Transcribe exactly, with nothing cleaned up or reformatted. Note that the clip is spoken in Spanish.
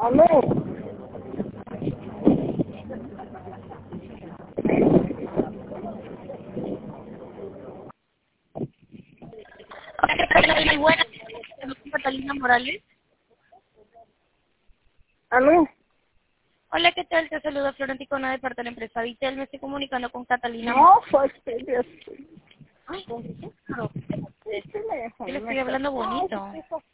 Aló. Hola, ¿qué tal? Muy buenas. Soy Catalina Morales. Aló. Hola, ¿qué tal? Te saluda Florenticona de parte de la empresa Vitel. Me estoy comunicando con Catalina. No, pues que yo estoy. Ay, claro. ¿Qué me dejó? Yo le estoy hablando bonito.